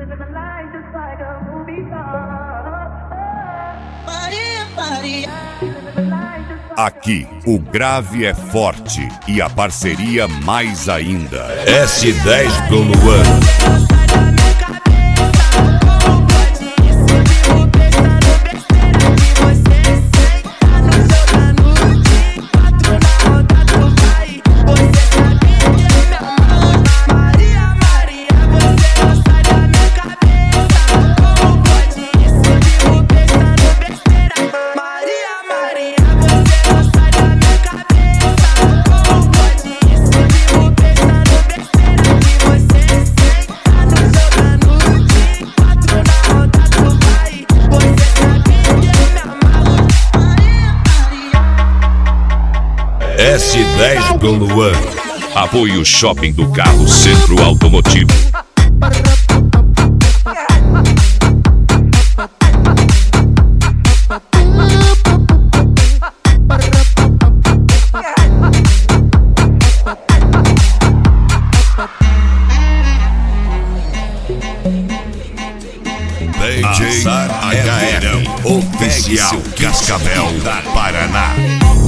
Aqui, o grave é forte e a parceria mais ainda. S10 do Luan. S10 do Luan. Apoio Shopping do Carro Centro Automotivo. DJ HL Oficial Cascavel, Paraná.